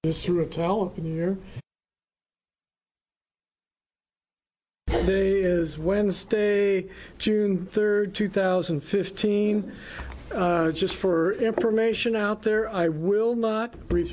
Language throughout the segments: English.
Just threw a towel up in the air. Today is Wednesday, June 3rd, 2015. Just for information out there, I will not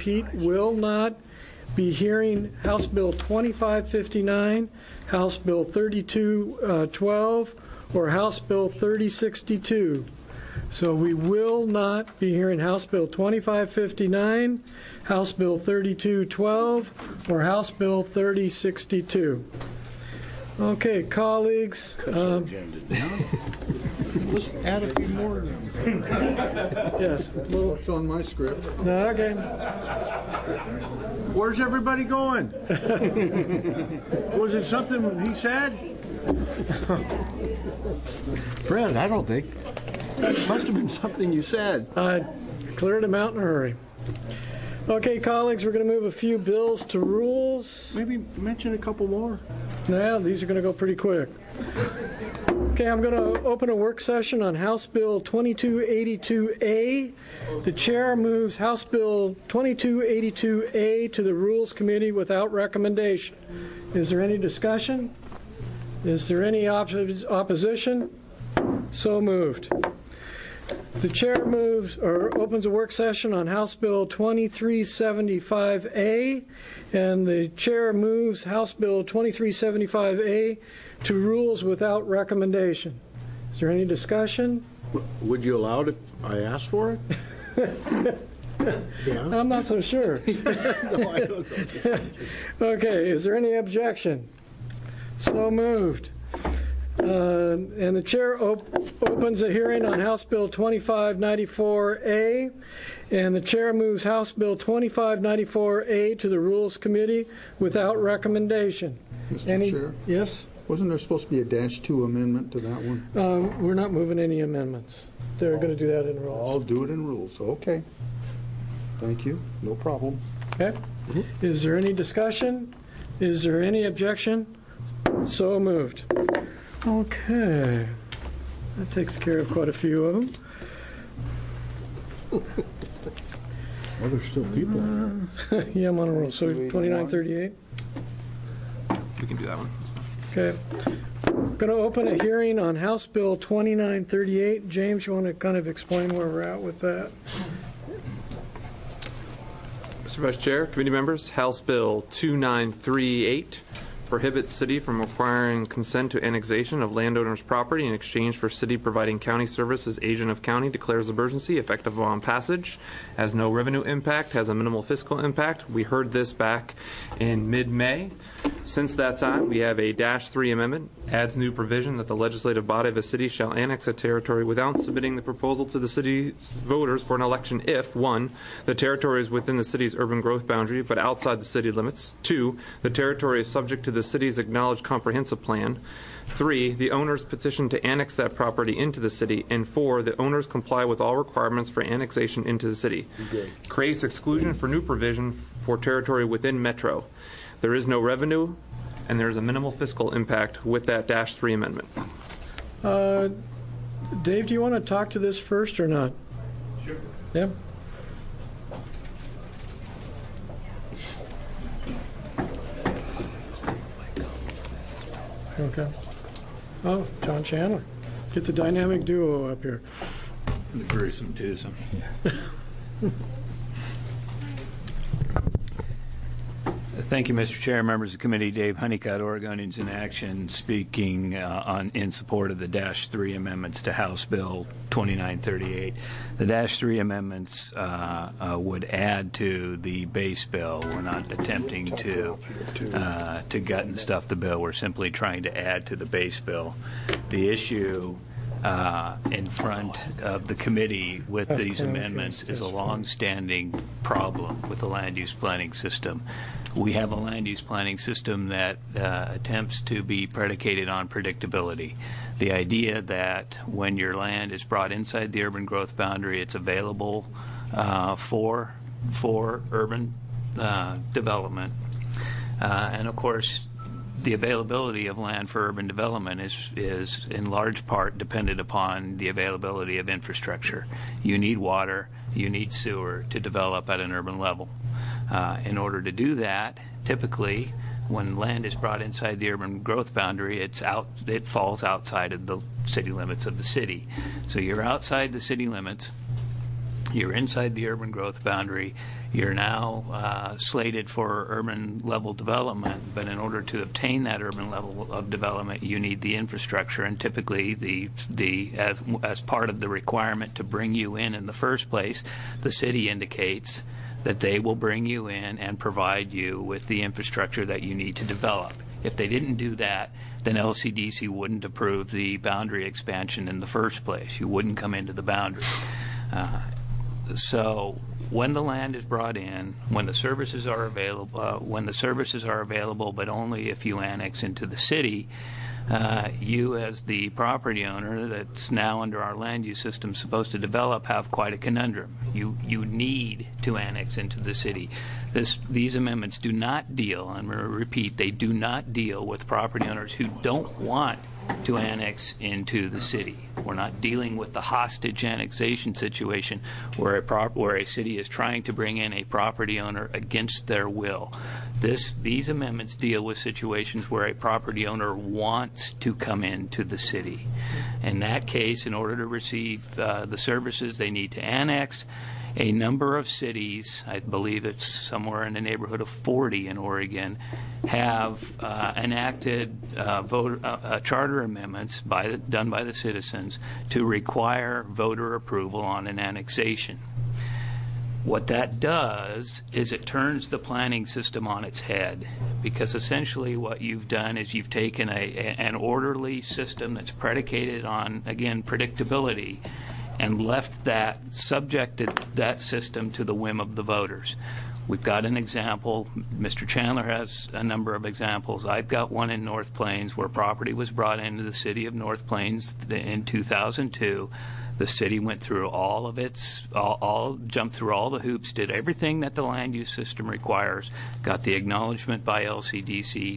be hearing House Bill 2559, House Bill 3212, or House Bill 3062. So we will not be hearing House Bill 2559, House Bill 3212, or House Bill 3062. Okay, colleagues. Let's add a few more. Yes. What's on my script? Okay. Where's everybody going? Was it something he said? Fred, I don't think. It must have been something you said. Cleared him out in a hurry. Okay, colleagues, we're going to move a few bills to rules. Maybe mention a couple more. Now, these are going to go pretty quick. Okay, I'm going to open a work session on House Bill 2282A. The chair moves House Bill 2282A to the Rules Committee without recommendation. Is there any discussion? Is there any opposition? So moved. The chair moves or opens a work session on House Bill 2375A, and the chair moves House Bill 2375A to rules without recommendation. Is there any discussion? Would you allow it if I asked for it? Yeah. I'm not so sure. No, I don't know. Okay, is there any objection? So moved. And the chair opens a hearing on House Bill 2594A, and the chair moves House Bill 2594A to the Rules Committee without recommendation. Mr. Chair? Yes? Wasn't there supposed to be a -2 amendment to that one? We're not moving any amendments. They're going to do that in rules. I'll do it in rules. Okay. Thank you. No problem. Okay. Mm-hmm. Is there any discussion? Is there any objection? So moved. Okay. That takes care of quite a few of them. Well, there's still people. Yeah, I'm on a roll. So 2938? We can do that one. Okay. I'm going to open a hearing on House Bill 2938. James, you want to kind of explain where we're at with that? Mr. Vice Chair, committee members, House Bill 2938 prohibits city from requiring consent to annexation of landowners' property in exchange for city providing county service as agent of county, declares emergency effective upon passage, has no revenue impact, has a minimal fiscal impact. We heard this back in mid-May. Since that time, we have a -3 amendment, adds new provision that the legislative body of a city shall annex a territory without submitting the proposal to the city's voters for an election if, 1, the territory is within the city's urban growth boundary but outside the city limits, 2, the territory is subject to the city's acknowledged comprehensive plan, 3, the owners petition to annex that property into the city, and 4, the owners comply with all requirements for annexation into the city. Creates exclusion for new provision for territory within Metro. There is no revenue, and there is a minimal fiscal impact with that -3 amendment. Dave, do you want to talk to this first or not? Sure. Yeah. Okay. Oh, John Chandler. Get the dynamic duo up here. The gruesome twosome. Thank you, Mr. Chair, members of the committee. Dave Honeycutt, Oregonians in Action, speaking in support of the -3 amendments to House Bill 2938. The -3 amendments would add to the base bill. We're not attempting to gut and stuff the bill. We're simply trying to add to the base bill. The issue in front of the committee with these amendments is a long-standing problem with the land use planning system. We have a land use planning system that attempts to be predicated on predictability. The idea that when your land is brought inside the urban growth boundary, it's available for urban development. And of course, the availability of land for urban development is in large part dependent upon the availability of infrastructure. You need water, you need sewer to develop at an urban level. In order to do that, typically, when land is brought inside the urban growth boundary, it falls outside of the city limits of the city. So you're outside the city limits, you're inside the urban growth boundary, you're now slated for urban level development, but in order to obtain that urban level of development, you need the infrastructure, and typically as part of the requirement to bring you in the first place, the city indicates that they will bring you in and provide you with the infrastructure that you need to develop. If they didn't do that, then LCDC wouldn't approve the boundary expansion in the first place. You wouldn't come into the boundary. So when the land is brought in, when the services are available, but only if you annex into the city, you as the property owner that's now under our land use system supposed to develop have quite a conundrum. You need to annex into the city. These amendments do not deal, and I'm going to repeat, they do not deal with property owners who don't want to annex into the city. We're not dealing with the hostage annexation situation where a city is trying to bring in a property owner against their will. These amendments deal with situations where a property owner wants to come into the city. In that case, in order to receive the services, they need to annex. A number of cities, I believe it's somewhere in the neighborhood of 40 in Oregon, have enacted charter amendments done by the citizens to require voter approval on an annexation. What that does is it turns the planning system on its head, because essentially what you've done is you've taken an orderly system that's predicated on, again, predictability, and left subjected that system to the whim of the voters. We've got an example. Mr. Chandler has a number of examples. I've got one in North Plains where property was brought into the city of North Plains in 2002. The city went through jumped through all the hoops, did everything that the land use system requires, got the acknowledgement by LCDC.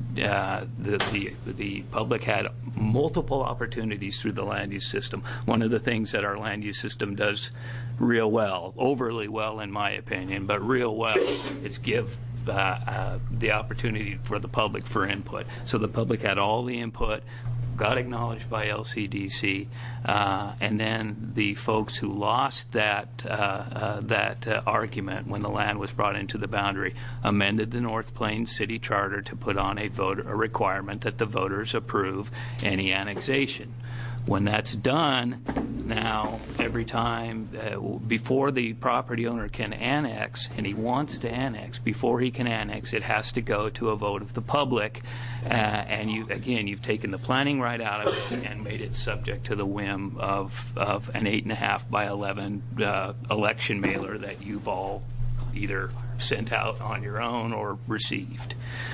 The public had multiple opportunities through the land use system. One of the things that our land use system does real well, overly well in my opinion, but real well, is give the opportunity for the public for input. So the public had all the input, got acknowledged by LCDC, and then the folks who lost that argument when the land was brought into the boundary amended the North Plains City Charter to put on a requirement that the voters approve any annexation. When that's done, now every time before the property owner can annex, and he wants to annex, before he can annex, it has to go to a vote of the public. And you've taken the planning right out of it and made it subject to the whim of an 8.5 by 11 election mailer that you've all either sent out on your own or received.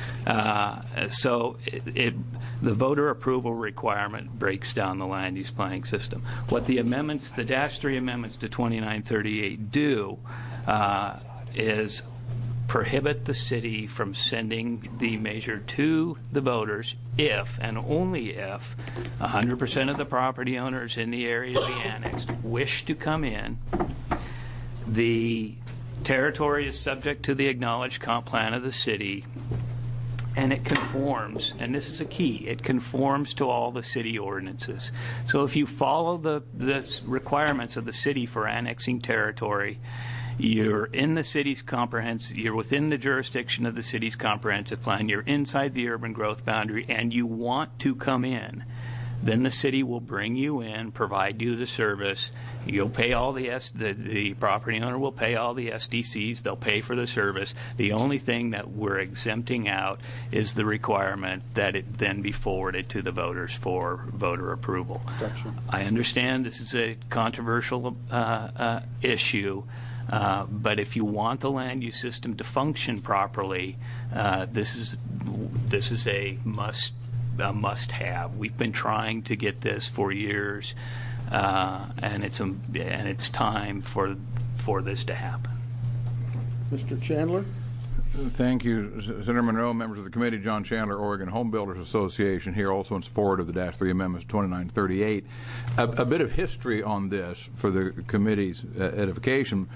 So the voter approval requirement breaks down the land use planning system. What the amendments, the -3 amendments to 2938 do is prohibit the city from sending the measure to the voters if, and only if, 100% of the property owners in the area to be annexed wish to come in. The territory is subject to the acknowledged comp plan of the city, and it conforms, and this is a key, it conforms to all the city ordinances. So if you follow the requirements of the city for annexing territory, you're in the city's you're within the jurisdiction of the city's comprehensive plan, you're inside the urban growth boundary, and you want to come in, then the city will bring you in, provide you the service. You'll pay all the property owner will pay all the SDCs. They'll pay for the service. The only thing that we're exempting out is the requirement that it then be forwarded to the voters for voter approval. Gotcha. I understand this is a controversial issue, but if you want the land use system to function properly, this is a must-have. We've been trying to get this for years, and it's time for this to happen. Mr. Chandler? Thank you, Senator Monroe, members of the committee. John Chandler, Oregon Home Builders Association, here also in support of the -3 amendments to 2938. A bit of history on this for the committee's edification.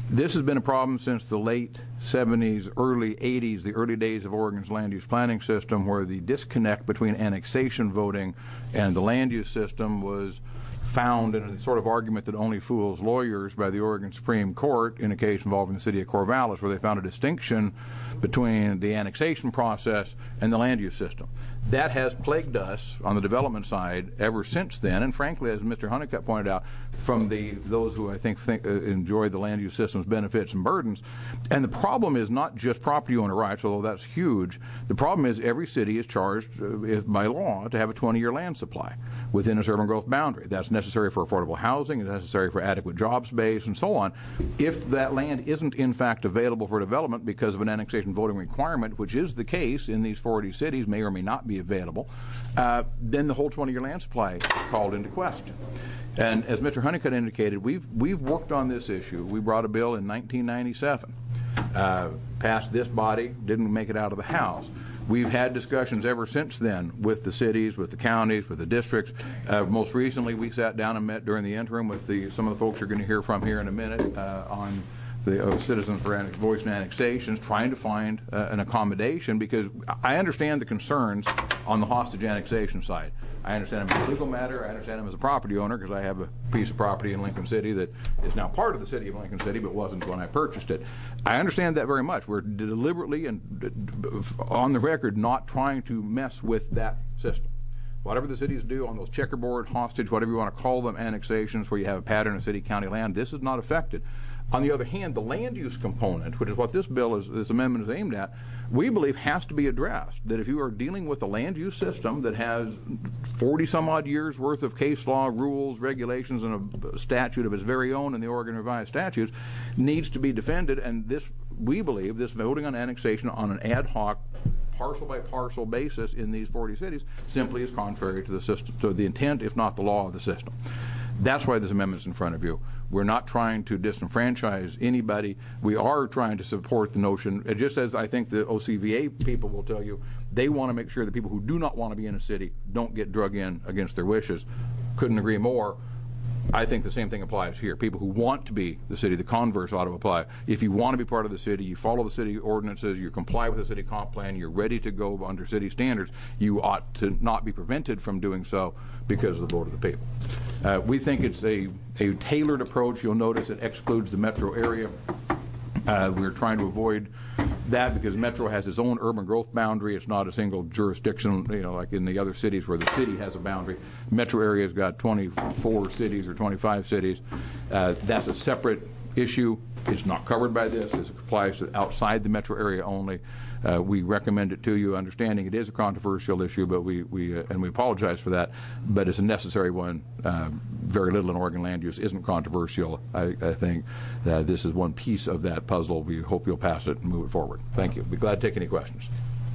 This has been a problem since the late 70s, early 80s, the early days of Oregon's land use planning system, where the disconnect between annexation voting and the land use system was found in a sort of argument that only fools lawyers by the Oregon Supreme Court in a case involving the city of Corvallis, where they found a distinction between the annexation process and the land use system. That has plagued us on the development side ever since then, and frankly, as Mr. Honeycutt pointed out, from those who I think enjoy the land use system's benefits and burdens. And the problem is not just property owner rights, although that's huge. The problem is every city is charged by law to have a 20-year land supply within its urban growth boundary. That's necessary for affordable housing, it's necessary for adequate job space, and so on. If that land isn't in fact available for development because of an annexation voting requirement, which is the case in these 40 cities, may or may not be available, then the whole 20-year land supply is called into question. And as Mr. Honeycutt indicated, we've worked on this issue. We brought a bill in 1997, passed this body, didn't make it out of the House. We've had discussions ever since then with the cities, with the counties, with the districts. Most recently, we sat down and met during the interim with some of the folks you're going to hear from here in a minute on the Citizens for Voice and Annexations, trying to find an accommodation, because I understand the concerns on the hostage annexation side. I understand them as a legal matter. I understand them as a property owner, because I have a piece of property in Lincoln City that is now part of the city of Lincoln City, but wasn't when I purchased it. I understand that very much. We're deliberately and on the record not trying to mess with that system. Whatever the cities do on those checkerboard, hostage, whatever you want to call them, annexations, where you have a pattern of city-county land, this is not affected. On the other hand, the land use component, which is what this bill this amendment is aimed at, we believe has to be addressed. That if you are dealing with a land use system that has 40-some-odd years worth of case law, rules, regulations, and a statute of its very own in the Oregon Revised Statutes, needs to be defended. And this, we believe, this voting on annexation on an ad hoc, parcel-by-parcel basis in these 40 cities simply is contrary to the system, to the intent, if not the law of the system. That's why this amendment is in front of you. We're not trying to disenfranchise anybody. We are trying to support the notion, just as I think the OCVA people will tell you, they want to make sure that people who do not want to be in a city don't get drug in against their wishes. Couldn't agree more. I think the same thing applies here. People who want to be the city, the converse ought to apply. If you want to be part of the city, you follow the city ordinances, you comply with the city comp plan, you're ready to go under city standards, you ought to not be prevented from doing so because of the vote of the people. We think it's a tailored approach. You'll notice it excludes the metro area. We're trying to avoid that because Metro has its own urban growth boundary. It's not a single jurisdiction, like in the other cities where the city has a boundary. Metro area's got 24 cities or 25 cities. That's a separate issue. It's not covered by this. It applies to outside the metro area only. We recommend it to you, understanding it is a controversial issue, but we apologize for that. But it's a necessary one. Very little in Oregon land use isn't controversial. I think that this is one piece of that puzzle. We hope you'll pass it and move it forward. Thank you. Be glad to take any questions.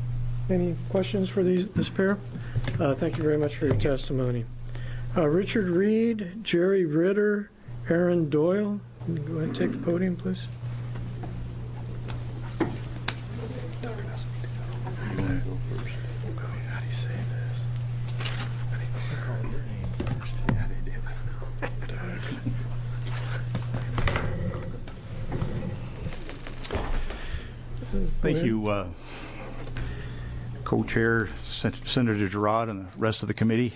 Any questions for this pair? Thank you very much for your testimony. Richard Reed, Jerry Ritter, Aaron Doyle. Go ahead and take the podium, please. Thank you, Co-Chair Senator Girod and the rest of the committee.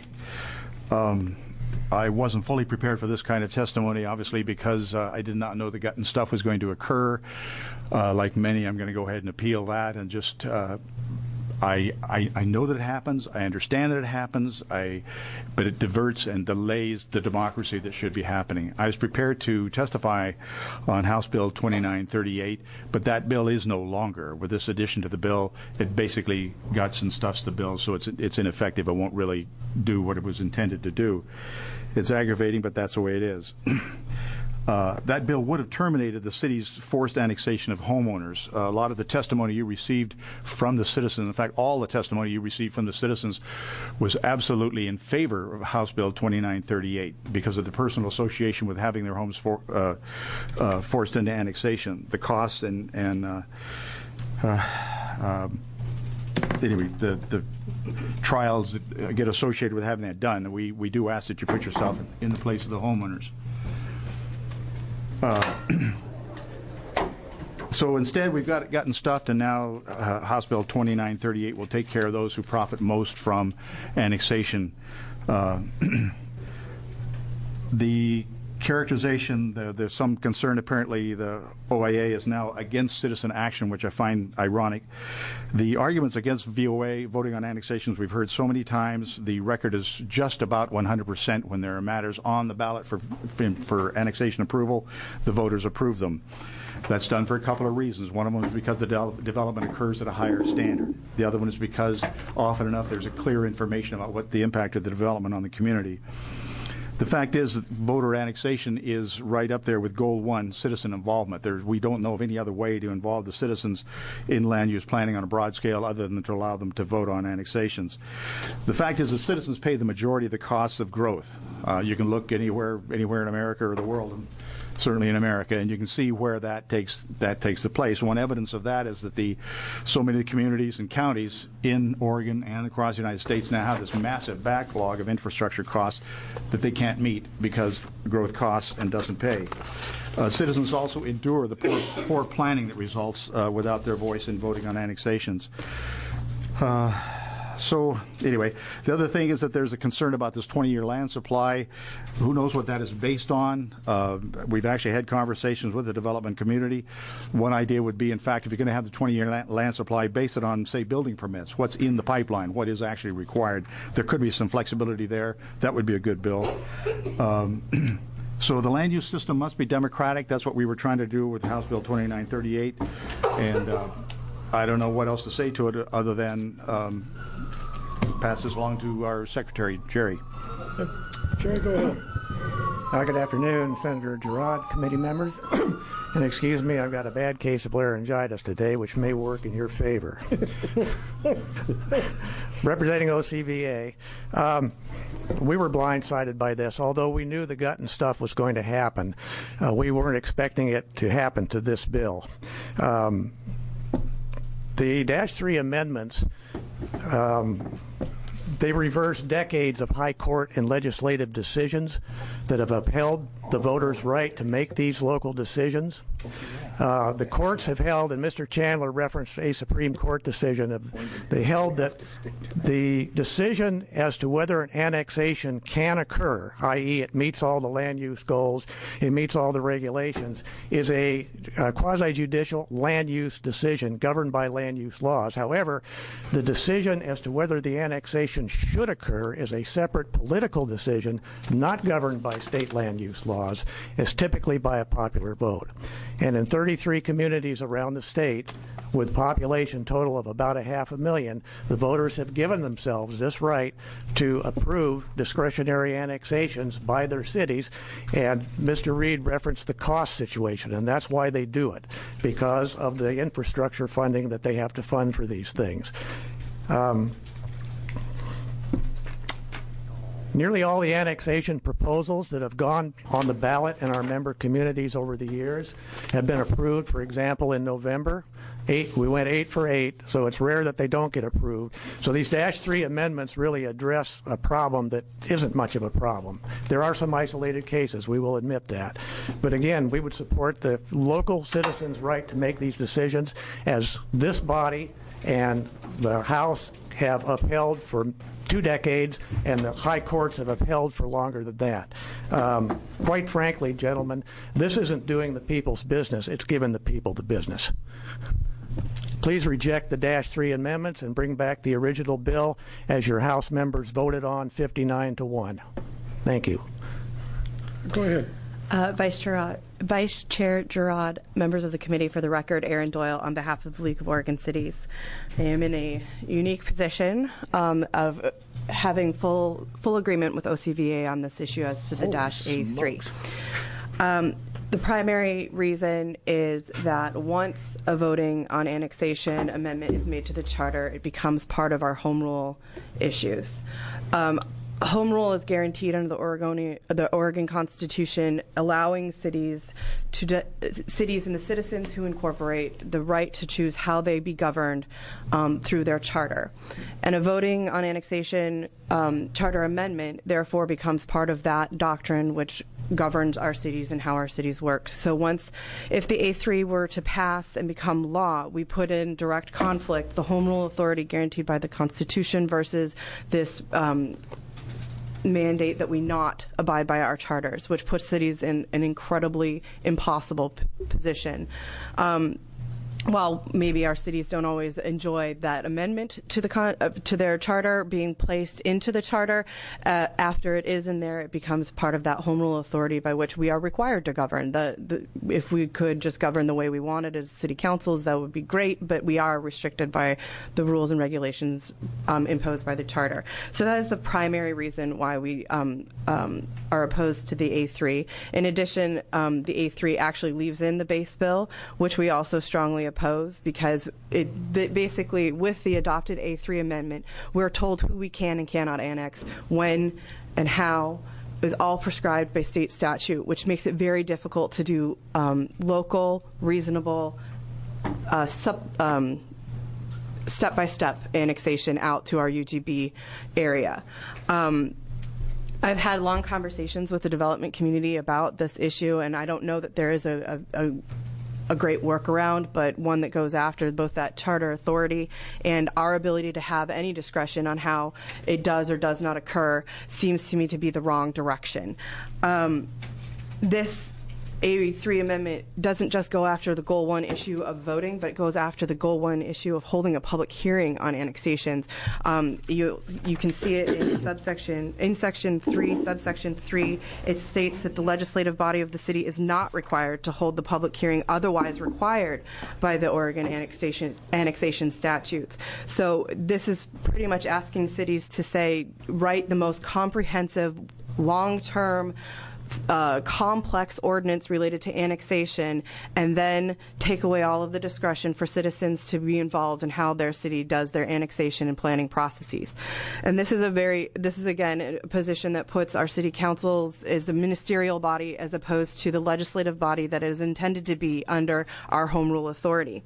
I wasn't fully prepared for this kind of testimony, obviously, because I did not know the Gutton stuff was going to occur. Like many, I'm going to go ahead and appeal that and just I know that it happens. I understand that it happens. But it diverts and delays the democracy that should be happening. I was prepared to testify on House Bill 2938, but that bill is no longer. With this addition to the bill, it basically guts and stuffs the bill, so it's ineffective. It won't really do what it was intended to do. It's aggravating, but that's the way it is. That bill would have terminated the city's forced annexation of homeowners. A lot of the testimony you received from the citizens, in fact, all the testimony you received from the citizens was absolutely in favor of House Bill 2938 because of the personal association with having their homes forced into annexation, the costs and anyway, the trials that get associated with having that done. We do ask that you put yourself in the place of the homeowners. So instead, we've gotten stuffed, and now House Bill 2938 will take care of those who profit most from annexation. The characterization, there's some concern. Apparently, the OIA is now against citizen action, which I find ironic. The arguments against VOA, voting on annexations, we've heard so many times. The record is just about 100% when there are matters on the ballot for annexation approval. The voters approve them. That's done for a couple of reasons. One of them is because the development occurs at a higher standard. The other one is because often enough there's a clear information about what the impact of the development on the community. The fact is that voter annexation is right up there with goal one, citizen involvement. We don't know of any other way to involve the citizens in land use planning on a broad scale other than to allow them to vote on annexations. The fact is that citizens pay the majority of the costs of growth. You can look anywhere in America or the world, and certainly in America, and you can see where that takes the place. One evidence of that is that so many communities and counties in Oregon and across the United States now have this massive backlog of infrastructure costs that they can't meet because growth costs and doesn't pay. Citizens also endure the poor planning that results without their voice in voting on annexations. So anyway, the other thing is that there's a concern about this 20-year land supply. Who knows what that is based on? We've actually had conversations with the development community. One idea would be, in fact, if you're going to have the 20-year land supply, base it on, say, building permits. What's in the pipeline? What is actually required? There could be some flexibility there. That would be a good bill. So the land use system must be democratic. That's what we were trying to do with House Bill 2938. And I don't know what else to say to it other than pass this along to our Secretary, Jerry. Jerry, go ahead. Good afternoon, Senator Girod, committee members. And excuse me, I've got a bad case of laryngitis today, which may work in your favor. Representing OCVA, we were blindsided by this. Although we knew the gut and stuff was going to happen, we weren't expecting it to happen to this bill. The -3 amendments, they reverse decades of high court and legislative decisions that have upheld the voters' right to make these local decisions. The courts have held, and Mr. Chandler referenced a Supreme Court decision, they held that the decision as to whether an annexation can occur, i.e. it meets all the land use goals, it meets all the regulations, is a quasi-judicial land use decision governed by land use laws. However, the decision as to whether the annexation should occur is a separate political decision not governed by state land use laws, is typically by a popular vote. And in 33 communities around the state, with population total of about 500,000, the voters have given themselves this right to approve discretionary annexations by their cities. And Mr. Reed referenced the cost situation, and that's why they do it, because of the infrastructure funding that they have to fund for these things. Nearly all the annexation proposals that have gone on the ballot in our member communities over the years have been approved. For example, in November, we went 8 for 8, so it's rare that they don't get approved. So these -3 amendments really address a problem that isn't much of a problem. There are some isolated cases, we will admit that. But again, we would support the local citizens' right to make these decisions, as this body and the House have upheld for 2 decades, and the high courts have upheld for longer than that. Quite frankly, gentlemen, this isn't doing the people's business, it's giving the people the business. Please reject the -3 amendments and bring back the original bill as your House members voted on 59-1. Thank you. Go ahead. Vice Chair Girod, members of the committee, for the record, Aaron Doyle on behalf of the League of Oregon Cities. I am in a unique position of having full agreement with OCVA on this issue as to the -A3. The primary reason is that once a voting on annexation amendment is made to the charter, it becomes part of our home rule issues. Home rule is guaranteed under the Oregon Constitution, allowing cities and the citizens who incorporate the right to choose how they be governed through their charter. And a voting on annexation charter amendment, therefore, becomes part of that doctrine, which governs our cities and how our cities work. So if the A3 were to pass and become law, we put in direct conflict the home rule authority guaranteed by the Constitution versus this mandate that we not abide by our charters, which puts cities in an incredibly impossible position. While maybe our cities don't always enjoy that amendment to their charter being placed into the charter, after it is in there, it becomes part of that home rule authority by which we are required to govern. If we could just govern the way we wanted as city councils, that would be great, but we are restricted by the rules and regulations imposed by the charter. So that is the primary reason why we are opposed to the A3. In addition, the A3 actually leaves in the base bill, which we also strongly oppose, because basically with the adopted A3 amendment, we're told who we can and cannot annex, when and how, is all prescribed by state statute, which makes it very difficult to do local, reasonable, step-by-step annexation out to our UGB area. I've had long conversations with the development community about this issue, and I don't know that there is a great workaround, but one that goes after both that charter authority and our ability to have any discretion on how it does or does not occur seems to me to be the wrong direction. This A3 amendment doesn't just go after the Goal 1 issue of voting, but it goes after the Goal 1 issue of holding a public hearing on annexations. You can see it in Section 3, subsection 3. It states that the legislative body of the city is not required to hold the public hearing otherwise required by the Oregon annexation statutes. So this is pretty much asking cities to write the most comprehensive, long-term, complex ordinance related to annexation, and then take away all of the discretion for citizens to be involved in how their city does their annexation and planning processes. And this is again a position that puts our city councils as a ministerial body as opposed to the legislative body that is intended to be under our home rule authority.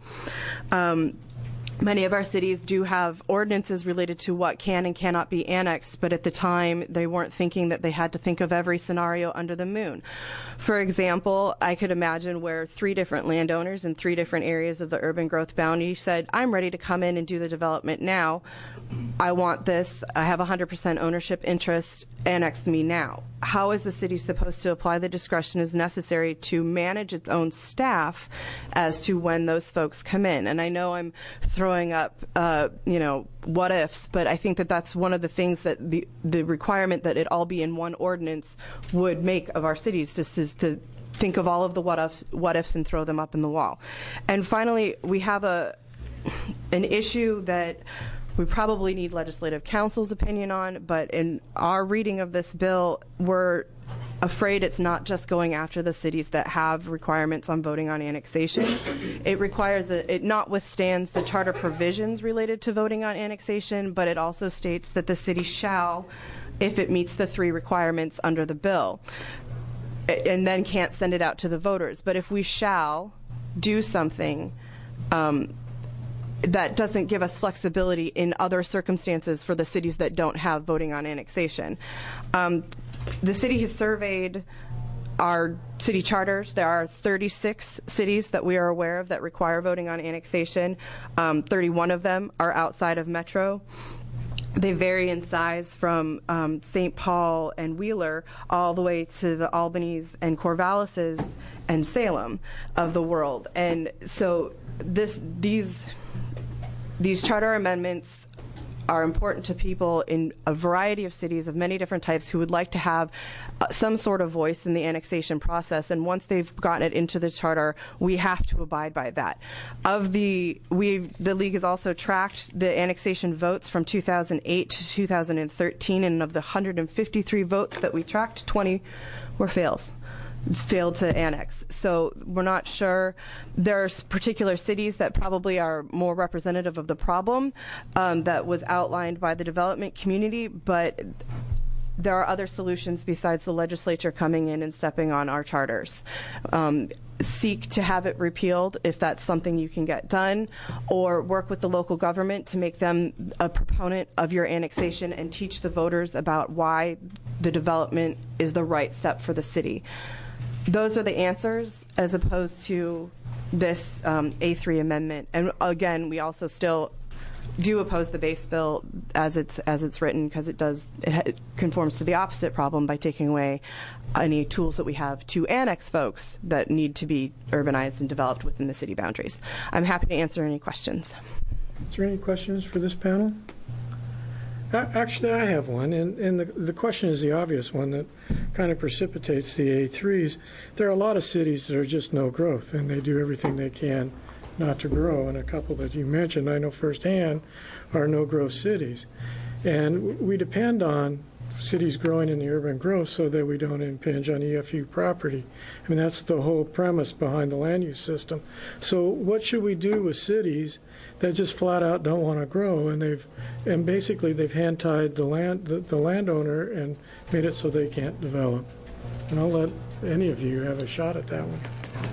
Many of our cities do have ordinances related to what can and cannot be annexed, but at the time they weren't thinking that they had to think of every scenario under the moon. For example, I could imagine where 3 different landowners in 3 different areas of the urban growth boundary said, I'm ready to come in and do the development now. I want this. I have 100% ownership interest. Annex me now. How is the city supposed to apply the discretion as necessary to manage its own staff as to when those folks come in? And I know I'm throwing up, what ifs, but I think that that's one of the things that the requirement that it all be in one ordinance would make of our cities, just is to think of all of the what ifs and throw them up in the wall. And finally, we have an issue that we probably need legislative council's opinion on, but in our reading of this bill, we're afraid it's not just going after the cities that have requirements on voting on annexation. It requires that it notwithstands the charter provisions related to voting on annexation, but it also states that the city shall, if it meets the 3 requirements under the bill, and then can't send it out to the voters. But if we shall do something, that doesn't give us flexibility in other circumstances for the cities that don't have voting on annexation. The city has surveyed our city charters. There are 36 cities that we are aware of that require voting on annexation. 31 of them are outside of Metro. They vary in size from St. Paul and Wheeler all the way to the Albanys and Corvalises and Salem of the world. And so these charter amendments are important to people in a variety of cities of many different types who would like to have some sort of voice in the annexation process. And once they've gotten it into the charter, we have to abide by that. The league has also tracked the annexation votes from 2008 to 2013, and of the 153 votes that we tracked, 20 were failed to annex. So we're not sure. There's particular cities that probably are more representative of the problem that was outlined by the development community, but there are other solutions besides the legislature coming in and stepping on our charters. Seek to have it repealed if that's something you can get done, or work with the local government to make them a proponent of your annexation and teach the voters about why the development is the right step for the city. Those are the answers, as opposed to this A3 amendment. And again, we also still do oppose the base bill as it's written, because it conforms to the opposite problem by taking away any tools that we have to annex folks that need to be urbanized and developed within the city boundaries. I'm happy to answer any questions. Is there any questions for this panel? Actually, I have one, and the question is the obvious one that kind of precipitates the A3s. There are a lot of cities that are just no growth, and they do everything they can not to grow, and a couple that you mentioned, I know firsthand, are no-growth cities. And we depend on cities growing in the urban growth so that we don't impinge on EFU property. I mean, that's the whole premise behind the land use system. So what should we do with cities that just flat out don't want to grow, and basically they've hand-tied the landowner and made it so they can't develop? And I'll let any of you have a shot at that one.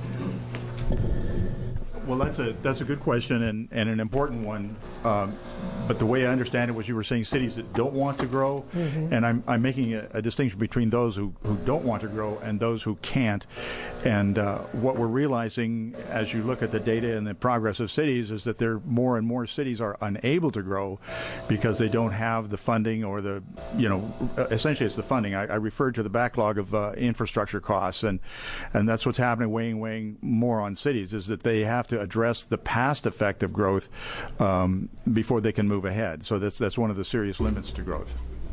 Well, that's a good question and an important one. But the way I understand it was you were saying cities that don't want to grow, and I'm making a distinction between those who don't want to grow and those who can't. And what we're realizing as you look at the data and the progress of cities is that there more and more cities are unable to grow because they don't have the funding or essentially it's the funding. I referred to the backlog of infrastructure costs, and that's what's happening, weighing more on cities, is that they have to address the past effect of growth before they can move ahead. So that's one of the serious limits to growth.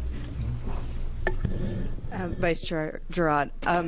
Vice Chair Girard,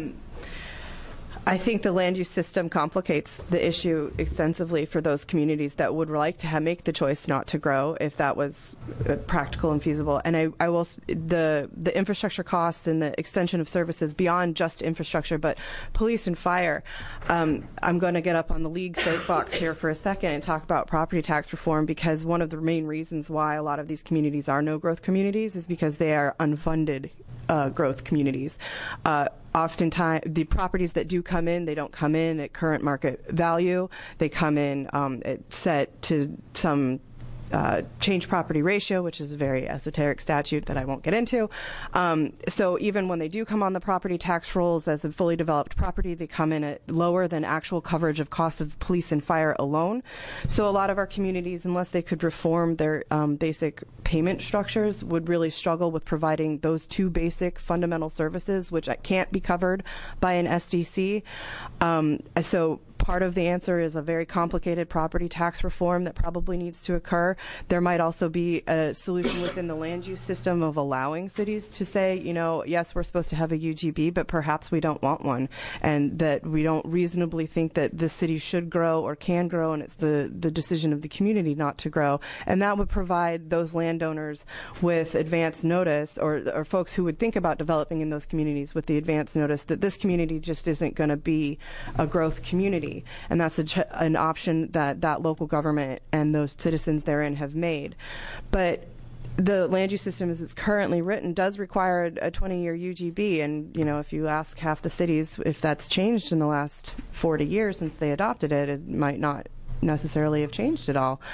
I think the land use system complicates the issue extensively for those communities that would like to make the choice not to grow if that was practical and feasible. And I will, the infrastructure costs and the extension of services beyond just infrastructure, but police and fire. I'm going to get up on the league soapbox here for a second and talk about property tax reform, because one of the main reasons why a lot of these communities are no-growth communities is because they are unfunded growth communities. Oftentimes, the properties that do come in, they don't come in at current market value. They come in set to some change property ratio, which is a very esoteric statute that I won't get into. So even when they do come on the property tax rolls as a fully developed property, they come in at lower than actual coverage of costs of police and fire alone. So a lot of our communities, unless they could reform their basic payment structures, would really struggle with providing those two basic fundamental services, which can't be covered by an SDC. So part of the answer is a very complicated property tax reform that probably needs to occur. There might also be a solution within the land use system of allowing cities to say, yes, we're supposed to have a UGB, but perhaps we don't want one, and that we don't reasonably think that the city should grow or can grow, and it's the decision of the community not to grow. And that would provide those landowners with advance notice, or folks who would think about developing in those communities with the advance notice that this community just isn't going to be a growth community. And that's an option that local government and those citizens therein have made. But the land use system as it's currently written does require a 20-year UGB, and if you ask half the cities if that's changed in the last 40 years since they adopted it, it might not necessarily have changed at all.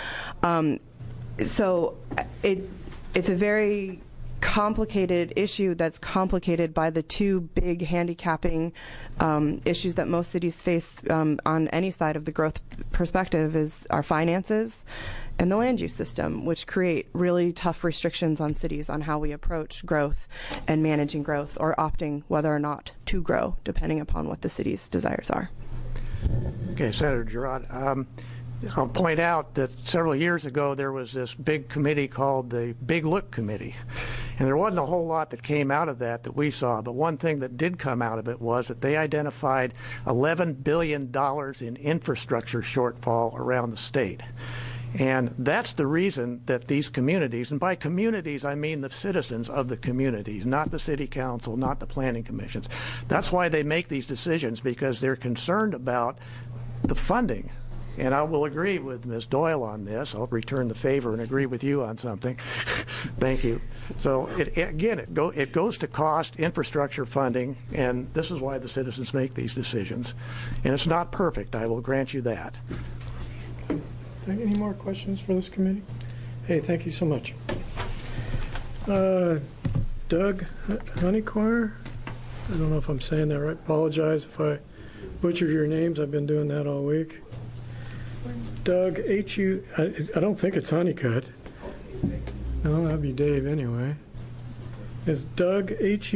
So it's a very complicated issue that's complicated by the two big handicapping issues that most cities face on any side of the growth perspective, is our finances and the land use system, which create really tough restrictions on cities on how we approach growth and managing growth, or opting whether or not to grow, depending upon what the city's desires are. Okay, Senator Girard. I'll point out that several years ago there was this big committee called the Big Look Committee. And there wasn't a whole lot that came out of that we saw. But one thing that did come out of it was that they identified $11 billion in infrastructure shortfall around the state. And that's the reason that these communities, and by communities I mean the citizens of the communities, not the city council, not the planning commissions. That's why they make these decisions, because they're concerned about the funding. And I will agree with Ms. Doyle on this. I'll return the favor and agree with you on something. Thank you. So, it goes to cost, infrastructure funding, and this is why the citizens make these decisions. And it's not perfect, I will grant you that. Any more questions for this committee? Hey, thank you so much. Doug Honeyquire. I don't know if I'm saying that right. Apologize if I butchered your names. I've been doing that all week. Doug H.U. I don't think it's Honeycutt. No, that'd be Dave anyway. It's Doug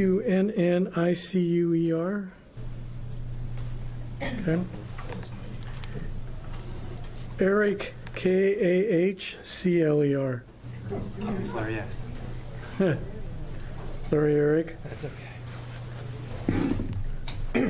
Hunnicuer. Okay. Eric Kahcler. Kahcler, yes. Sorry, Eric. That's okay.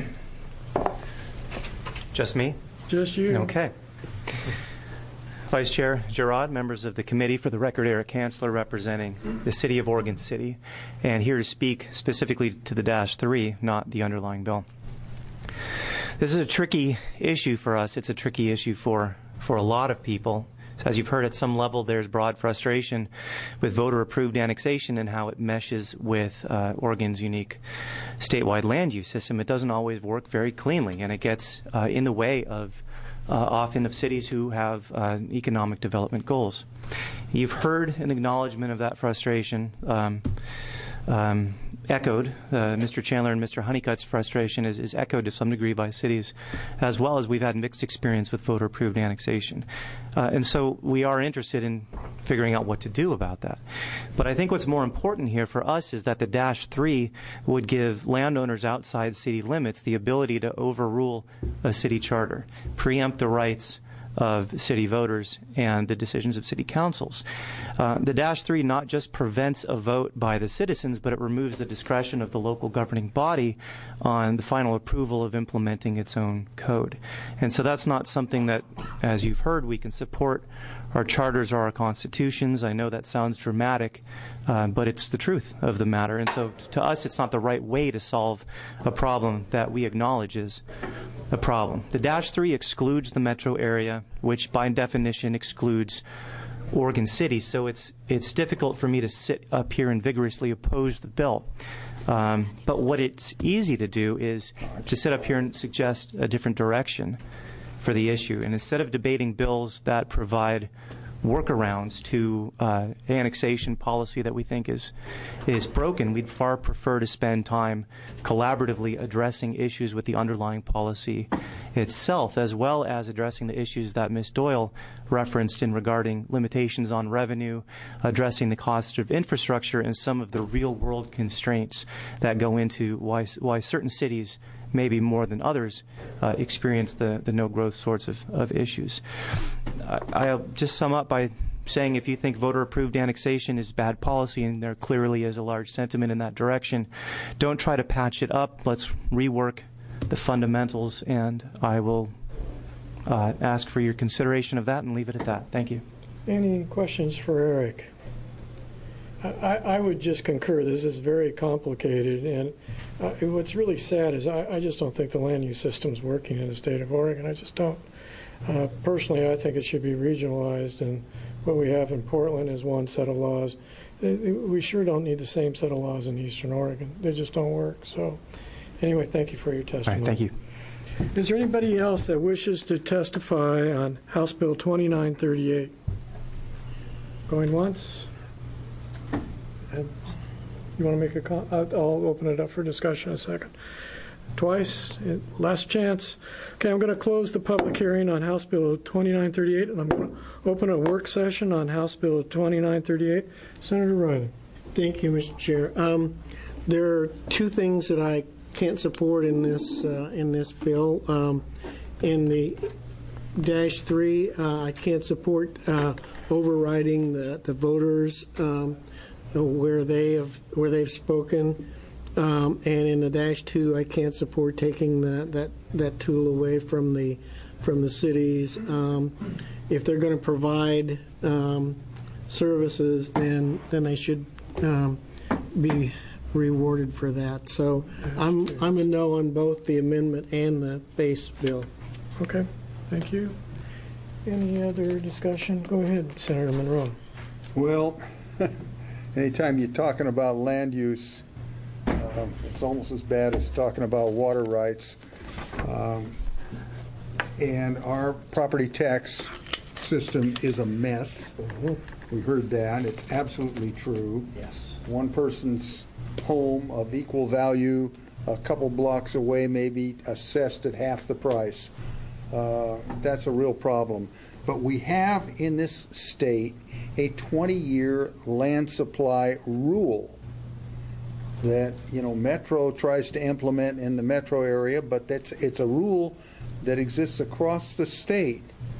Just me? Just you. Okay. Vice Chair Girard, members of the committee, for the record, Eric Kahcler representing the City of Oregon City, and here to speak specifically to the -3, not the underlying bill. This is a tricky issue for us. It's a tricky issue for a lot of people. So as you've heard, at some level, there's broad frustration with voter-approved annexation and how it meshes with Oregon's unique statewide land use system. It doesn't always work very cleanly, and it gets in the way of often of cities who have economic development goals. You've heard an acknowledgement of that frustration echoed. Mr. Chandler and Mr. Honeycutt's frustration is echoed to some degree by cities, as well as we've had mixed experience with voter-approved annexation. And so we are interested in figuring out what to do about that. But I think what's more important here for us is that the -3 would give landowners outside city limits the ability to overrule a city charter, preempt the rights of city voters and the decisions of city councils. The -3 not just prevents a vote by the citizens, but it removes the discretion of the local governing body on the final approval of implementing its own code. And so that's not something that, as you've heard, we can support. Our charters are our constitutions. I know that sounds dramatic, but it's the truth of the matter. And so to us, it's not the right way to solve a problem that we acknowledge is a problem. The -3 excludes the metro area, which by definition excludes Oregon City, so it's difficult for me to sit up here and vigorously oppose the bill. But what it's easy to do is to sit up here and suggest a different direction for the issue. And instead of debating bills that provide workarounds to annexation policy that we think is broken, we'd far prefer to spend time collaboratively addressing issues with the underlying policy itself, as well as addressing the issues that Ms. Doyle referenced in regarding limitations on revenue, addressing the cost of infrastructure, and some of the real-world constraints that go into why certain cities, maybe more than others, experience the no-growth sorts of issues. I'll just sum up by saying if you think voter-approved annexation is bad policy, and there clearly is a large sentiment in that direction, don't try to patch it up. Let's rework the fundamentals, and I will ask for your consideration of that and leave it at that. Thank you. Any questions for Eric? I would just concur. This is very complicated, and what's really sad is I just don't think the land use system's working in the state of Oregon. I just don't. Personally, I think it should be regionalized, and what we have in Portland is one set of laws. We sure don't need the same set of laws in Eastern Oregon. They just don't work. So anyway, thank you for your testimony. All right, thank you. Is there anybody else that wishes to testify on House Bill 2938? Going once? You want to make a comment? I'll open it up for discussion in a second. Twice? Last chance. Okay, I'm going to close the public hearing on House Bill 2938, and I'm going to open a work session on House Bill 2938. Senator Riley. Thank you, Mr. Chair. There are two things that I can't support in this bill. In the -3, I can't support overriding the voters where they've spoken, and in the -2, I can't support taking that tool away from the cities. If they're going to provide services, then they should be rewarded for that. So I'm a no on both the amendment and the base bill. Okay, thank you. Any other discussion? Go ahead, Senator Monroe. Well, anytime you're talking about land use, it's almost as bad as talking about water rights. And our property tax system is a mess. We heard that. It's absolutely true. Yes. One person's home of equal value a couple blocks away may be assessed at half the price. That's a real problem. But we have in this state a 20-year land supply rule that, you know, Metro tries to implement in the metro area, but it's a rule that exists across the state.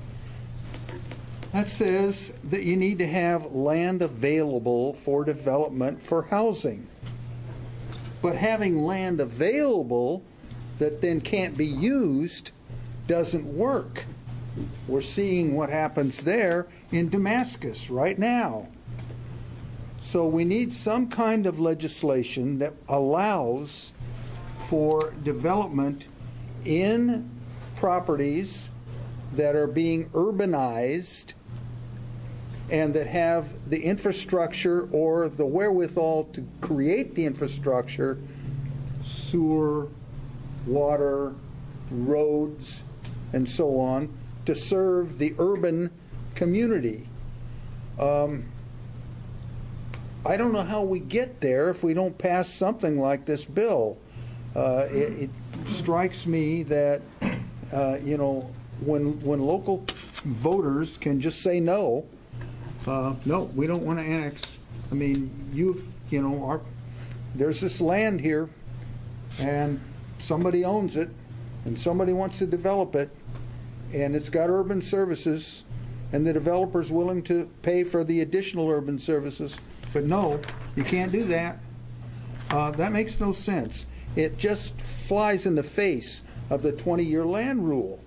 That says that you need to have land available for development for housing. But having land available that then can't be used doesn't work. We're seeing what happens there in Damascus right now. So we need some kind of legislation that allows for development in properties that are being urbanized and that have the infrastructure or the wherewithal to create the infrastructure, sewer, water, roads, and so on, to serve the urban community. I don't know how we get there if we don't pass something like this bill. It strikes me that, you know, when local voters can just say no, no, we don't want to annex. I mean, there's this land here, and somebody owns it, and somebody wants to develop it, and it's got urban services, and the developer's willing to pay for the additional urban services. But no, you can't do that. That makes no sense. It just flies in the face of the 20-year land rule.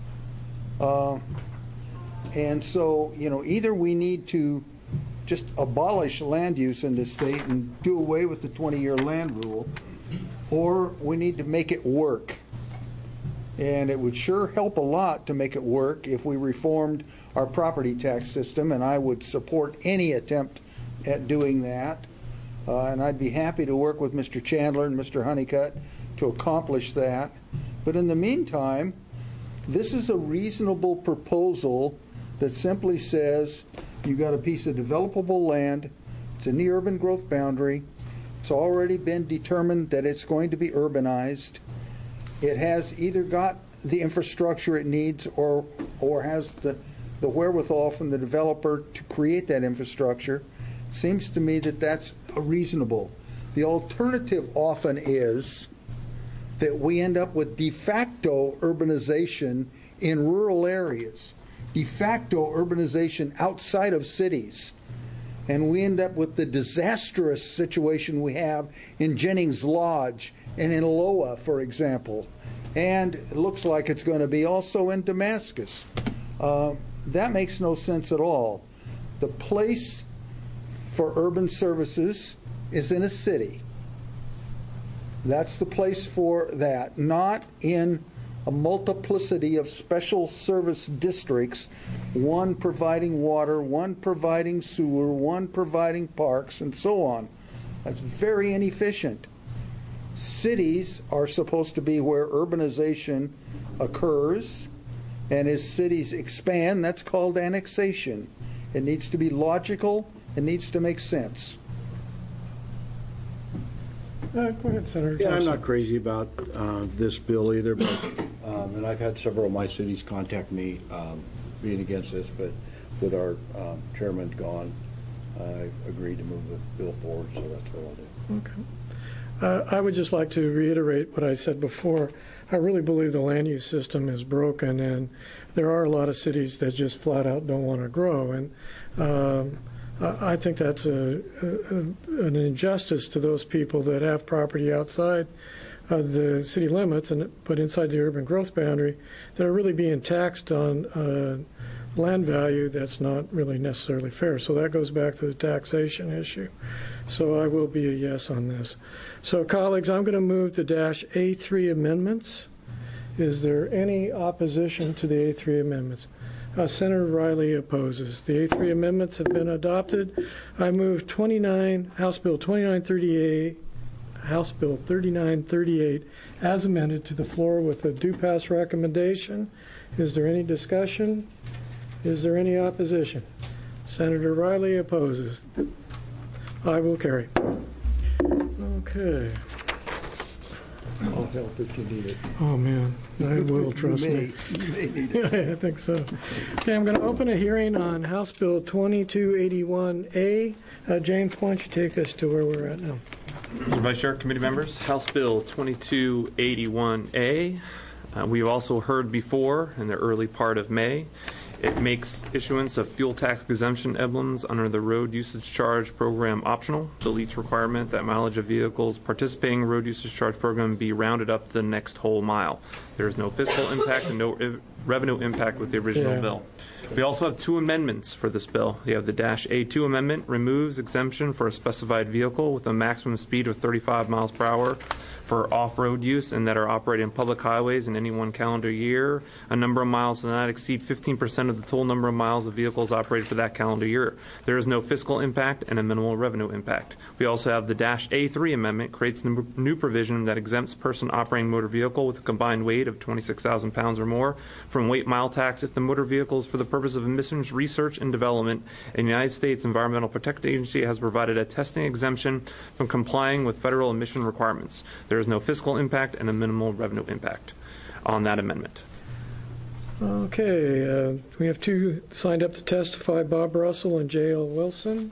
And so, you know, either we need to just abolish land use in this state and do away with the 20-year land rule, or we need to make it work. And it would sure help a lot to make it work if we reformed our property tax system, and I would support any attempt at doing that. And I'd be happy to work with Mr. Chandler and Mr. Honeycutt to accomplish that. But in the meantime, this is a reasonable proposal that simply says you got a piece of developable land, it's in the urban growth boundary, it's already been determined that it's going to be urbanized. It has either got the infrastructure it needs or has the wherewithal from the developer to create that infrastructure. Seems to me that that's reasonable. The alternative often is that we end up with de facto urbanization in rural areas, de facto urbanization outside of cities. And we end up with the disastrous situation we have in Jennings Lodge and in Loa, for example. And it looks like it's going to be also in Damascus. That makes no sense at all. The place for urban services is in a city. That's the place for that, not in a multiplicity of special service districts, one providing water, one providing sewer, one providing parks, and so on. That's very inefficient. Cities are supposed to be where urbanization occurs, and as cities expand, that's called annexation. It needs to be logical, it needs to make sense. Go ahead, Senator Yeah, I'm Thompson. not crazy about this bill either, but and I've had several of my cities contact me being against this, but with our chairman gone, I agreed to move the bill forward, so that's what I'll do. Okay. I would just like to reiterate what I said before. I really believe the land use system is broken, and there are a lot of cities that just flat out don't want to grow. And I think that's an injustice to those people that have property outside of the city limits, but inside the urban growth boundary, that are really being taxed on land value that's not really necessarily fair. So that goes back to the taxation issue. So I will be a yes on this. So, colleagues, I'm going to move the -A3 amendments. Is there any opposition to the A3 amendments? Senator Riley opposes. The A3 amendments have been adopted. I move House Bill 3938 as amended to the floor with a do pass recommendation. Is there any discussion? Is there any opposition? Senator Riley opposes. I will carry. Okay. I'll help if you need it. Oh, man. I will, trust me. You may need it. I think so. Okay, I'm going to open a hearing on House Bill 2281A. James, why don't you take us to where we're at now? Mr. Vice Chair, committee members, House Bill 2281A. We've also heard before in the early part of May. It makes issuance of fuel tax exemption emblems under the road usage charge program optional, deletes requirement that mileage of vehicles participating in the road usage charge program be rounded up to the next whole mile. There is no fiscal impact and no revenue impact with the original bill. We also have two amendments for this bill. You have the -A2 amendment, removes exemption for a specified vehicle with a maximum speed of 35 miles per hour for off-road use and that are operated on public highways in any one calendar year. A number of miles does not exceed 15% of the total number of miles of vehicles operated for that calendar year. There is no fiscal impact and a minimal revenue impact. We also have the -A3 amendment, creates a new provision that exempts person operating motor vehicle with a combined weight of 26,000 pounds or more from weight mile tax if the motor vehicle is for the purpose of emissions research and development, and the United States Environmental Protection Agency has provided a testing exemption from complying with federal emission requirements. There is no fiscal impact and a minimal revenue impact on that amendment. Okay, we have two signed up to testify, Bob Russell and J.L. Wilson.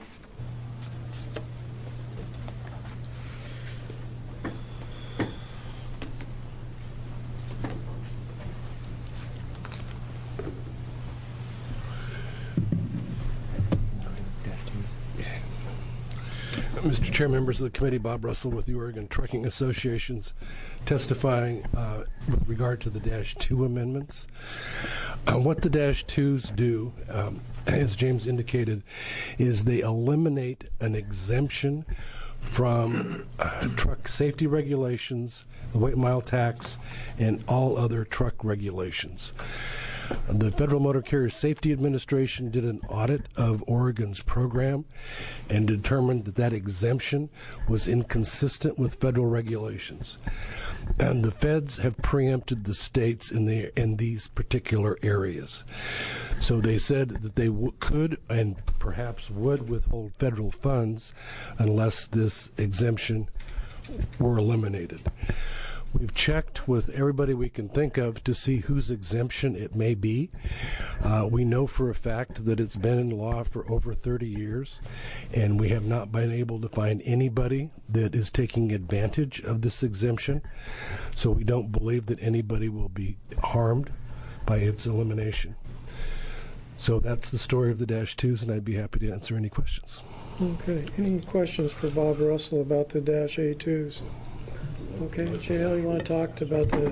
Mr. Chair, members of the committee, Bob Russell with the Oregon Trucking Associations, testifying with regard to the -2 amendments. What the -2s do, as James indicated, is they eliminate an exemption from truck safety regulations, the weight mile tax, and all other truck regulations. The Federal Motor Carrier Safety Administration did an audit of Oregon's program and determined that that exemption was inconsistent with federal regulations. And the feds have preempted the states in these particular areas. So they said that they could and perhaps would withhold federal funds unless this exemption were eliminated. We've checked with everybody we can think of to see whose exemption it may be. We know for a fact that it's been in law for over 30 years, and we have not been able to find anybody that is taking advantage of this exemption. So we don't believe that anybody will be harmed by its elimination. So that's the story of the -2s, and I'd be happy to answer any questions. Okay, any questions for Bob Russell about the -A2s? Okay, JL, you want to talk about the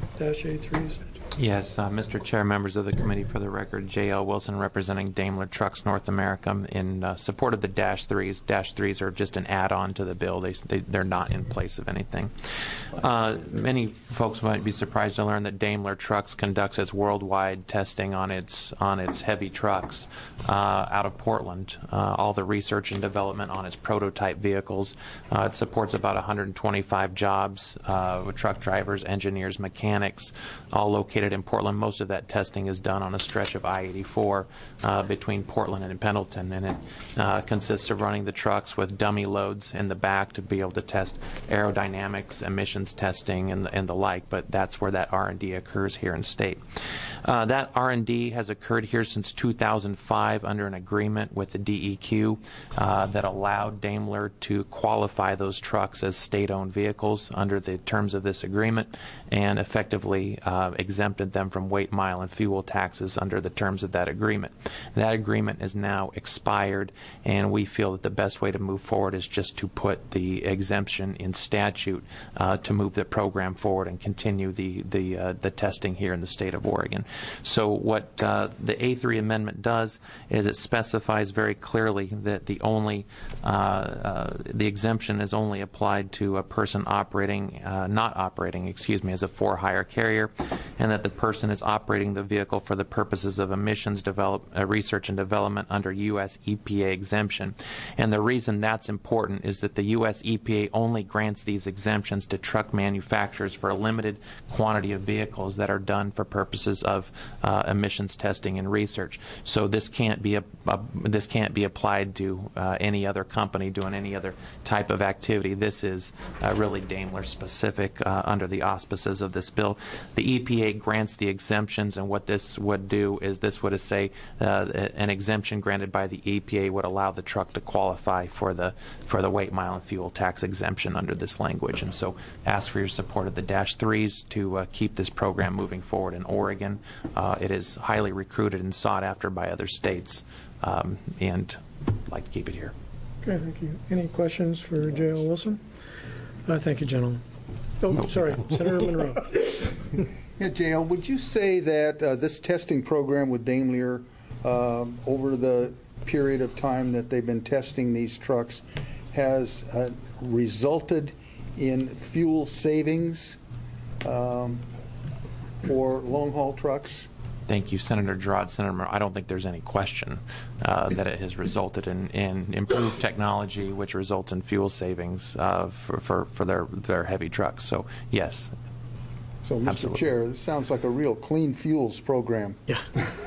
-A3s? Yes, Mr. Chair, members of the committee, for the record, J.L. Wilson representing Daimler Trucks North America in support of the -3s. -3s are just an add-on to the bill. They're not in place of anything. Many folks might be surprised to learn that Daimler Trucks conducts its worldwide testing on its heavy trucks out of Portland. All the research and development on its prototype vehicles. It supports about 125 jobs with truck drivers, engineers, mechanics, all located in Portland. Most of that testing is done on a stretch of I-84 between Portland and Pendleton, and it consists of running the trucks with dummy loads in the back to be able to test aerodynamics, emissions testing, and the like, but that's where that R&D occurs here in state. That R&D has occurred here since 2005 under an agreement with the DEQ that allowed Daimler to qualify those trucks as state-owned vehicles under the terms of this agreement and effectively exempted them from weight, mile, and fuel taxes under the terms of that agreement. That agreement is now expired, and we feel that the best way to move forward is just to put the exemption in statute to move the program forward and continue the testing here in the state of Oregon. So what the A3 amendment does is it specifies very clearly that the exemption is only applied to a person not operating as a for-hire carrier, and that the person is operating the vehicle for the purposes of emissions research and development under U.S. EPA exemption. And the reason that's important is that the U.S. EPA only grants these exemptions to truck manufacturers for a limited quantity of vehicles that are done for purposes of emissions testing and research. So this can't be applied to any other company doing any other type of activity. This is really Daimler specific under the auspices of this bill. The EPA grants the exemptions, and what this would do is this would say an exemption granted by the EPA would allow the truck to qualify for the weight, mile, and fuel tax exemption under this language. And so ask for your support of the -3s to keep this program moving forward in Oregon. It is highly recruited and sought after by other states, and I'd like to keep it here. Okay, thank you. Any questions for J.L. Wilson? Thank you, gentlemen. Oh, sorry, Senator Monroe. Yeah, J.L., would you say that this testing program with Daimler, over the period of time that they've been testing these trucks, has resulted in fuel savings for long-haul trucks? Thank you, Senator Girard. Senator Monroe, I don't think there's any question that it has resulted in improved technology, which results in fuel savings for their heavy trucks. So, yes. So, Mr. Absolutely. Chair, this sounds like a real clean fuels program. Yeah.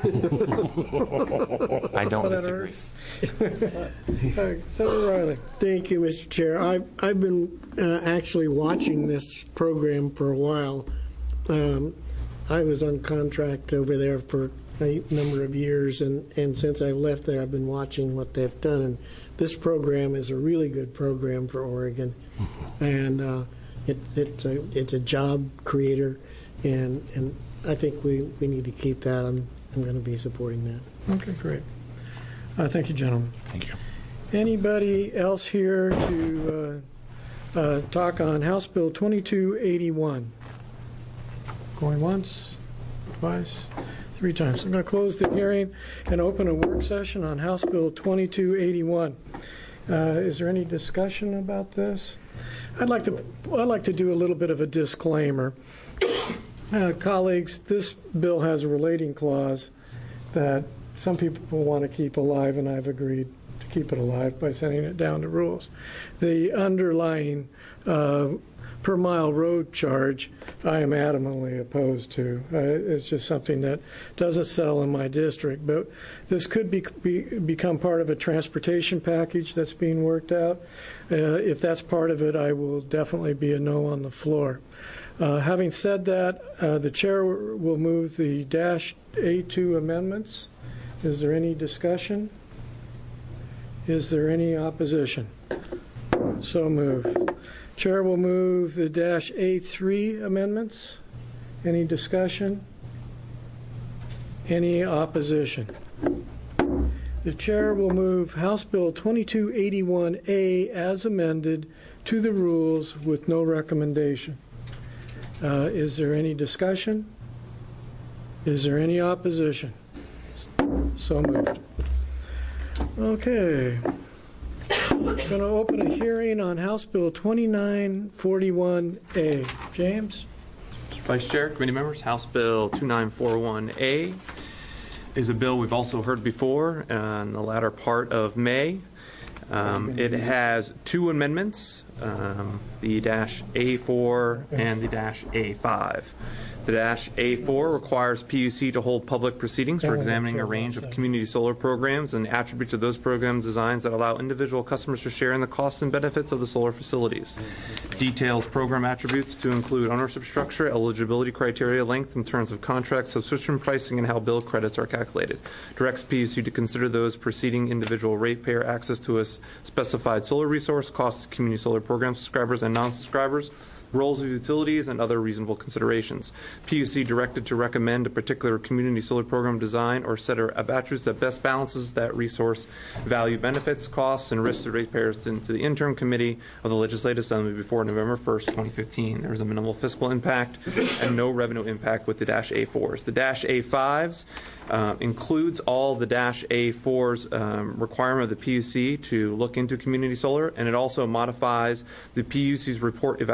I don't disagree. Senator Riley. Thank you, Mr. Chair. I've been actually watching this program for a while. I was on contract over there for a number of years, and since I left there, I've been watching what they've done. And this program is a really good program for Oregon, and it's a job creator, and I think we need to keep that. I'm going to be supporting that. Okay, great. Thank you, gentlemen. Thank you. Anybody else here to talk on House Bill 2281? Going once, twice, 3 times. I'm going to close the hearing and open a work session on House Bill 2281. Is there any discussion about this? I'd like to do a little bit of a disclaimer. Colleagues, this bill has a relating clause that some people want to keep alive, and I've agreed to keep it alive by sending it down to rules. The underlying per mile road charge, I am adamantly opposed to. It's just something that doesn't sell in my district. But this could become part of a transportation package that's being worked out. If that's part of it, I will definitely be a no on the floor. Having said that, the chair will move the -A2 amendments. Is there any discussion? Is there any opposition? So moved. Chair will move the -A3 amendments. Any discussion? Any opposition? The chair will move House Bill 2281A as amended to the rules with no recommendation. Is there any discussion? Is there any opposition? So moved. Okay. I'm going to open a hearing on House Bill 2941A. James? Mr. Vice Chair, committee members, House Bill 2941A is a bill we've also heard before in the latter part of May. It has 2 amendments, the -A4 and the -A5. The -A4 requires PUC to hold public proceedings for examining a range of community solar programs and attributes of those programs designs that allow individual customers to share in the costs and benefits of the solar facilities. Details program attributes to include ownership structure, eligibility criteria, length and terms of contract, subscription pricing, and how bill credits are calculated. Directs PUC to consider those preceding individual ratepayer access to a specified solar resource, costs of community solar program subscribers and non-subscribers, roles of utilities, and other reasonable considerations. PUC directed to recommend a particular community solar program design or set of attributes that best balances that resource value, benefits, costs, and risks to ratepayers into the interim committee of the Legislative Assembly before November 1st, 2015. There was a minimal fiscal impact and no revenue impact with the -A4s. The -A5s includes all the -A4's requirement of the PUC to look into community solar, and it also modifies the PUC's report evaluating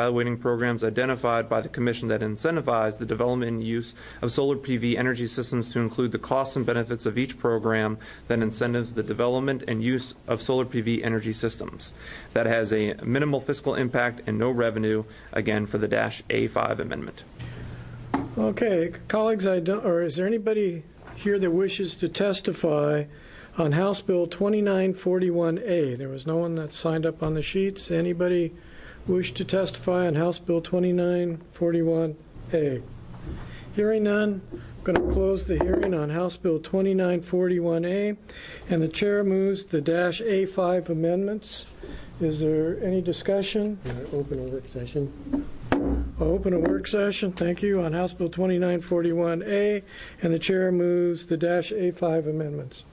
programs identified by the Commission that incentivize the development and use of solar PV energy systems to include the costs and benefits of each program that incentives the development and use of solar PV energy systems. That has a minimal fiscal impact and no revenue, again, for the -A5 amendment. Okay, colleagues, is there anybody here that wishes to testify on House Bill 2941A? There was no one that signed up on the sheets. Anybody wish to testify on House Bill 2941A? Hearing none, I'm going to close the hearing on House Bill 2941A, and the chair moves the -A5 amendments. Is there any discussion? Open a work session. I'll open a work session, thank you, on House Bill 2941A, and the chair moves the -A5 amendments.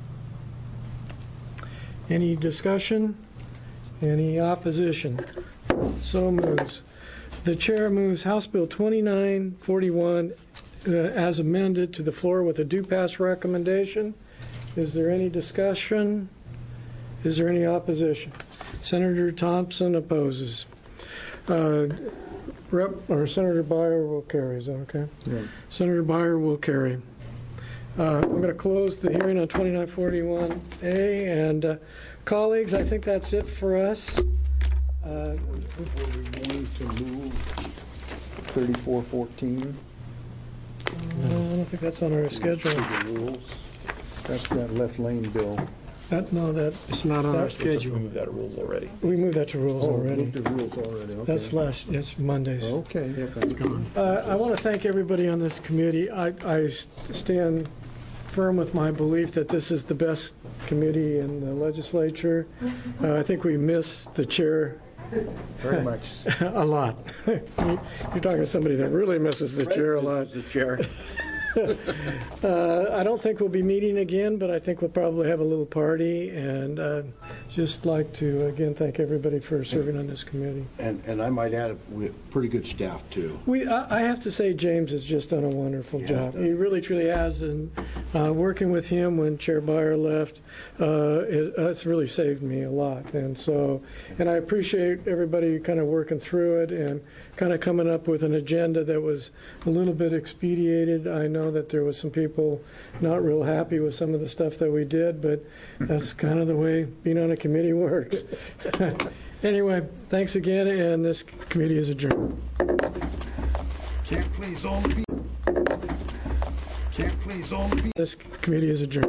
Any discussion? Any opposition? So moves. The chair moves House Bill 2941 as amended to the floor with a do-pass recommendation. Is there any discussion? Is there any opposition? Senator Thompson opposes. Senator Byer will carry. Is that okay? Yeah. Senator Byer will carry. I'm going to close the hearing on 2941A. And colleagues, I think that's it for us. Were we going to move 3414? I don't think that's on our schedule. The rules. That's that left lane bill. It's not on our schedule. We moved that to rules already. We moved that to rules already. Moved to rules already. Okay. That's Mondays. Okay. Yep, that's gone. I want to thank everybody on this committee. I stand firm with my belief that this is the best committee in the legislature. I think we miss the chair very much. A lot. You're talking to somebody that really misses the chair a lot. The chair. I don't think we'll be meeting again, but I think we'll probably have a little party, and just like to again thank everybody for serving on this committee. And I might add, we have pretty good staff too. I have to say James has just done a wonderful job. He really truly has, and working with him when Chair Byer left, it's really saved me a lot. And I appreciate everybody kind of working through it and kind of coming up with an agenda that was a little bit expedited. I know that there was some people not real happy with some of the stuff that we did, but that's kind of the way being on a committee works. Anyway, thanks again, and this committee is adjourned. Can't please all the people. Can't please all the people. This committee is adjourned.